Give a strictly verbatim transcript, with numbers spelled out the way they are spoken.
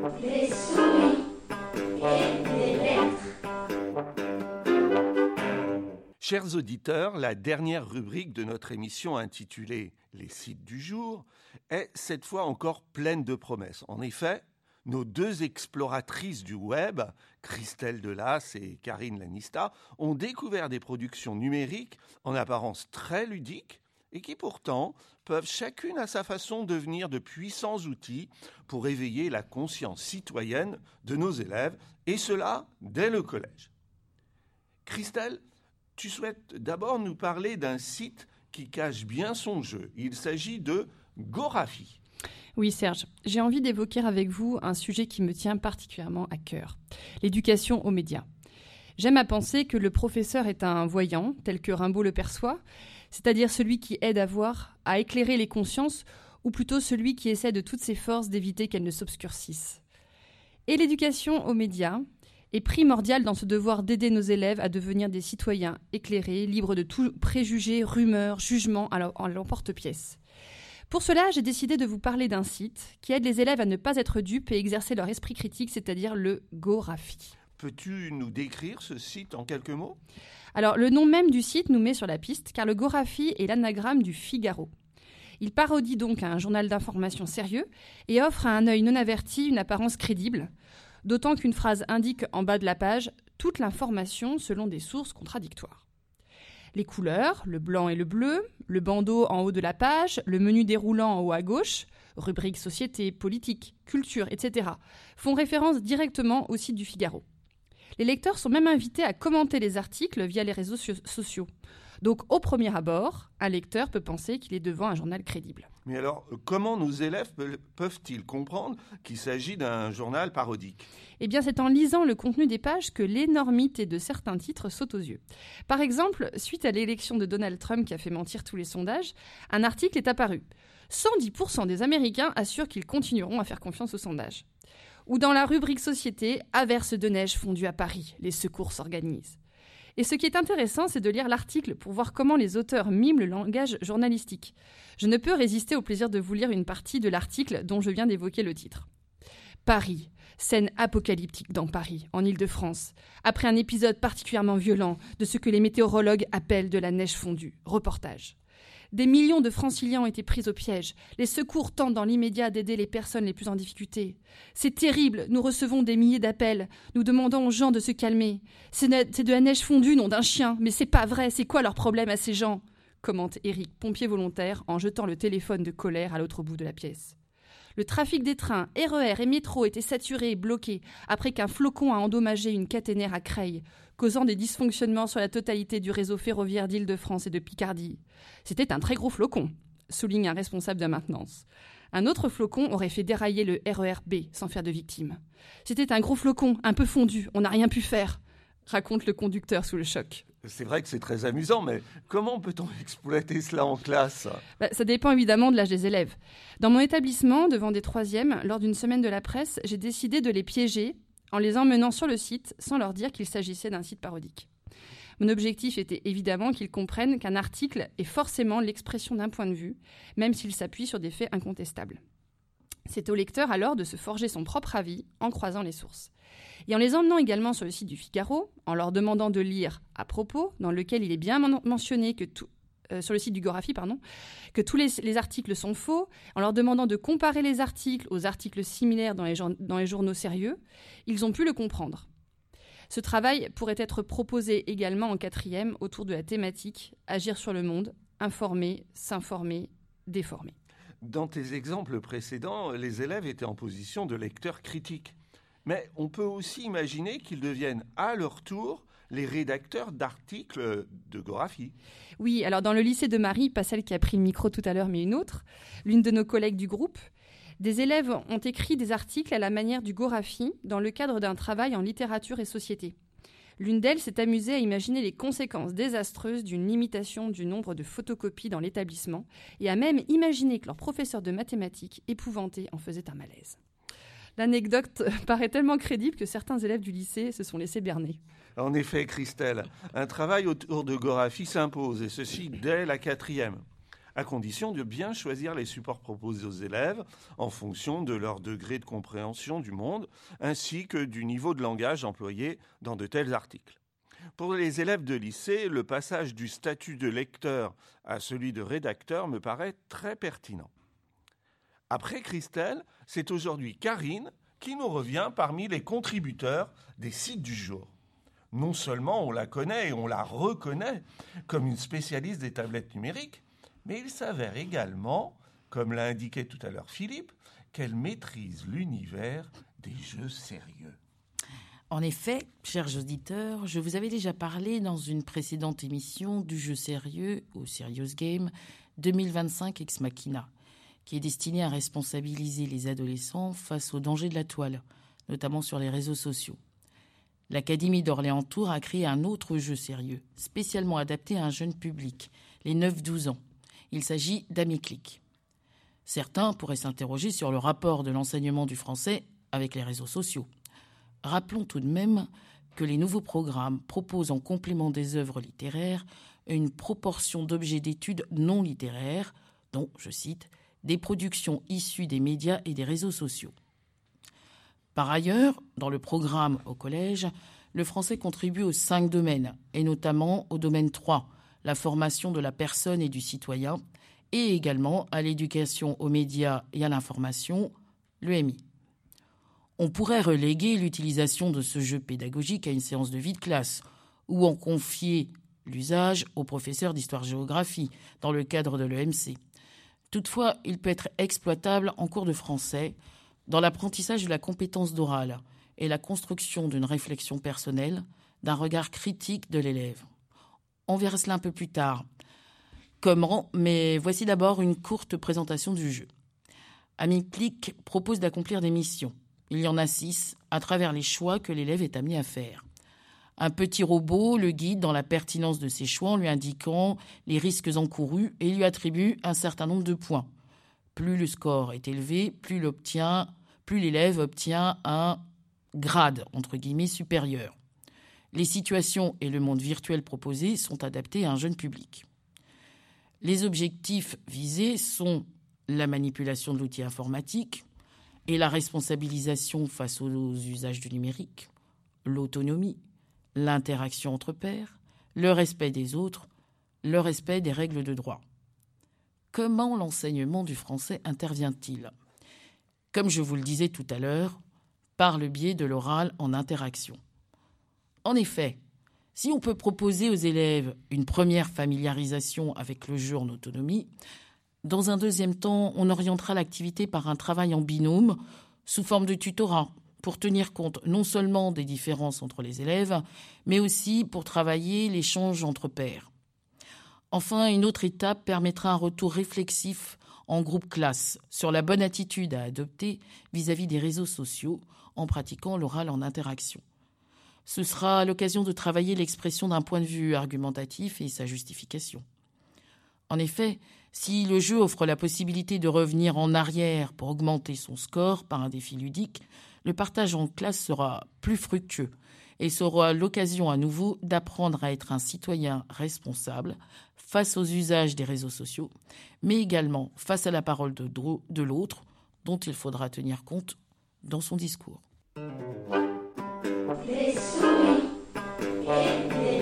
des souris et des lettres. Chers auditeurs, la dernière rubrique de notre émission intitulée « Les sites du jour » est cette fois encore pleine de promesses. En effet, nos deux exploratrices du web, Christelle Delas et Karine Lanista, ont découvert des productions numériques en apparence très ludiques et qui pourtant peuvent chacune à sa façon devenir de puissants outils pour éveiller la conscience citoyenne de nos élèves, et cela dès le collège. Christelle, tu souhaites d'abord nous parler d'un site qui cache bien son jeu. Il s'agit de Gorafi. Oui Serge, j'ai envie d'évoquer avec vous un sujet qui me tient particulièrement à cœur, l'éducation aux médias. J'aime à penser que le professeur est un voyant, tel que Rimbaud le perçoit, c'est-à-dire celui qui aide à voir, à éclairer les consciences, ou plutôt celui qui essaie de toutes ses forces d'éviter qu'elles ne s'obscurcissent. Et l'éducation aux médias est primordiale dans ce devoir d'aider nos élèves à devenir des citoyens éclairés, libres de tout préjugés, rumeurs, jugements à l'emporte-pièce. Pour cela, j'ai décidé de vous parler d'un site qui aide les élèves à ne pas être dupes et exercer leur esprit critique, c'est-à-dire le Gorafi. Peux-tu nous décrire ce site en quelques mots ? Alors, le nom même du site nous met sur la piste, car le Gorafi est l'anagramme du Figaro. Il parodie donc un journal d'information sérieux et offre à un œil non averti une apparence crédible, d'autant qu'une phrase indique en bas de la page toute l'information selon des sources contradictoires. Les couleurs, le blanc et le bleu, le bandeau en haut de la page, le menu déroulant en haut à gauche, rubrique société, politique, culture, et cetera, font référence directement au site du Figaro. Les lecteurs sont même invités à commenter les articles via les réseaux sociaux. Donc, au premier abord, un lecteur peut penser qu'il est devant un journal crédible. Mais alors, comment nos élèves peuvent-ils comprendre qu'il s'agit d'un journal parodique ? Eh bien, c'est en lisant le contenu des pages que l'énormité de certains titres saute aux yeux. Par exemple, suite à l'élection de Donald Trump qui a fait mentir tous les sondages, un article est apparu. cent dix pour cent des Américains assurent qu'ils continueront à faire confiance aux sondages. Ou dans la rubrique Société, averse de neige fondue à Paris, les secours s'organisent. Et ce qui est intéressant, c'est de lire l'article pour voir comment les auteurs miment le langage journalistique. Je ne peux résister au plaisir de vous lire une partie de l'article dont je viens d'évoquer le titre. Paris, scène apocalyptique dans Paris, en Île-de-France, après un épisode particulièrement violent de ce que les météorologues appellent de la neige fondue. Reportage. Des millions de franciliens ont été pris au piège. Les secours tentent dans l'immédiat d'aider les personnes les plus en difficulté. C'est terrible, nous recevons des milliers d'appels. Nous demandons aux gens de se calmer. C'est, ne- c'est de la neige fondue, non d'un chien. Mais c'est pas vrai, c'est quoi leur problème à ces gens ? Commente Eric, pompier volontaire, en jetant le téléphone de colère à l'autre bout de la pièce. Le trafic des trains, R E R et métro était saturé et bloqué après qu'un flocon a endommagé une caténaire à Creil, causant des dysfonctionnements sur la totalité du réseau ferroviaire d'Île-de-France et de Picardie. C'était un très gros flocon, souligne un responsable de maintenance. Un autre flocon aurait fait dérailler le R E R B sans faire de victimes. C'était un gros flocon, un peu fondu, on n'a rien pu faire, raconte le conducteur sous le choc. C'est vrai que c'est très amusant, mais comment peut-on exploiter cela en classe ? Bah, ça dépend évidemment de l'âge des élèves. Dans mon établissement, devant des troisièmes, lors d'une semaine de la presse, j'ai décidé de les piéger en les emmenant sur le site sans leur dire qu'il s'agissait d'un site parodique. Mon objectif était évidemment qu'ils comprennent qu'un article est forcément l'expression d'un point de vue, même s'il s'appuie sur des faits incontestables. C'est au lecteur alors de se forger son propre avis en croisant les sources. Et en les emmenant également sur le site du Figaro, en leur demandant de lire à propos, dans lequel il est bien mentionné que tout, euh, sur le site du Gorafi, pardon, que tous les, les articles sont faux, en leur demandant de comparer les articles aux articles similaires dans les, dans les journaux sérieux, ils ont pu le comprendre. Ce travail pourrait être proposé également en quatrième autour de la thématique « Agir sur le monde, informer, s'informer, déformer ». Dans tes exemples précédents, les élèves étaient en position de lecteurs critiques. Mais on peut aussi imaginer qu'ils deviennent à leur tour les rédacteurs d'articles de Gorafi. Oui, alors dans le lycée de Marie, pas celle qui a pris le micro tout à l'heure, mais une autre, l'une de nos collègues du groupe, des élèves ont écrit des articles à la manière du Gorafi dans le cadre d'un travail en littérature et société. L'une d'elles s'est amusée à imaginer les conséquences désastreuses d'une limitation du nombre de photocopies dans l'établissement et a même imaginé que leur professeur de mathématiques, épouvanté, en faisait un malaise. L'anecdote paraît tellement crédible que certains élèves du lycée se sont laissés berner. En effet, Christelle, un travail autour de Gorafi s'impose, et ceci dès la quatrième. à condition de bien choisir les supports proposés aux élèves en fonction de leur degré de compréhension du monde, ainsi que du niveau de langage employé dans de tels articles. Pour les élèves de lycée, le passage du statut de lecteur à celui de rédacteur me paraît très pertinent. Après Christelle, c'est aujourd'hui Karine qui nous revient parmi les contributeurs des sites du jour. Non seulement on la connaît et on la reconnaît comme une spécialiste des tablettes numériques, mais il s'avère également, comme l'a indiqué tout à l'heure Philippe, qu'elle maîtrise l'univers des jeux sérieux. En effet, chers auditeurs, je vous avais déjà parlé dans une précédente émission du jeu sérieux, au Serious Game, deux mille vingt-cinq Ex Machina, qui est destiné à responsabiliser les adolescents face aux dangers de la toile, notamment sur les réseaux sociaux. L'Académie d'Orléans-Tours a créé un autre jeu sérieux, spécialement adapté à un jeune public, les neuf douze ans. Il s'agit d'AmiClick. Certains pourraient s'interroger sur le rapport de l'enseignement du français avec les réseaux sociaux. Rappelons tout de même que les nouveaux programmes proposent en complément des œuvres littéraires une proportion d'objets d'études non littéraires, dont, je cite, des productions issues des médias et des réseaux sociaux. Par ailleurs, dans le programme au collège, le français contribue aux cinq domaines, et notamment au domaine trois, la formation de la personne et du citoyen, et également à l'éducation aux médias et à l'information, l'E M I. On pourrait reléguer l'utilisation de ce jeu pédagogique à une séance de vie de classe ou en confier l'usage aux professeurs d'histoire-géographie dans le cadre de l'E M C. Toutefois, il peut être exploitable en cours de français dans l'apprentissage de la compétence d'oral et la construction d'une réflexion personnelle, d'un regard critique de l'élève. On verra cela un peu plus tard. Comment ? Mais voici d'abord une courte présentation du jeu. AmiClick propose d'accomplir des missions. Il y en a six, à travers les choix que l'élève est amené à faire. Un petit robot le guide dans la pertinence de ses choix en lui indiquant les risques encourus et lui attribue un certain nombre de points. Plus le score est élevé, plus, l'obtient, plus l'élève obtient un grade, entre guillemets, supérieur. Les situations et le monde virtuel proposé sont adaptés à un jeune public. Les objectifs visés sont la manipulation de l'outil informatique, et la responsabilisation face aux usages du numérique, l'autonomie, l'interaction entre pairs, le respect des autres, le respect des règles de droit. Comment l'enseignement du français intervient-il ? Comme je vous le disais tout à l'heure, par le biais de l'oral en interaction. En effet, si on peut proposer aux élèves une première familiarisation avec le jeu en autonomie, dans un deuxième temps, on orientera l'activité par un travail en binôme sous forme de tutorat pour tenir compte non seulement des différences entre les élèves, mais aussi pour travailler l'échange entre pairs. Enfin, une autre étape permettra un retour réflexif en groupe classe sur la bonne attitude à adopter vis-à-vis des réseaux sociaux en pratiquant l'oral en interaction. Ce sera l'occasion de travailler l'expression d'un point de vue argumentatif et sa justification. En effet, si le jeu offre la possibilité de revenir en arrière pour augmenter son score par un défi ludique, le partage en classe sera plus fructueux et sera l'occasion à nouveau d'apprendre à être un citoyen responsable face aux usages des réseaux sociaux, mais également face à la parole de, de l'autre dont il faudra tenir compte dans son discours. Les souris et les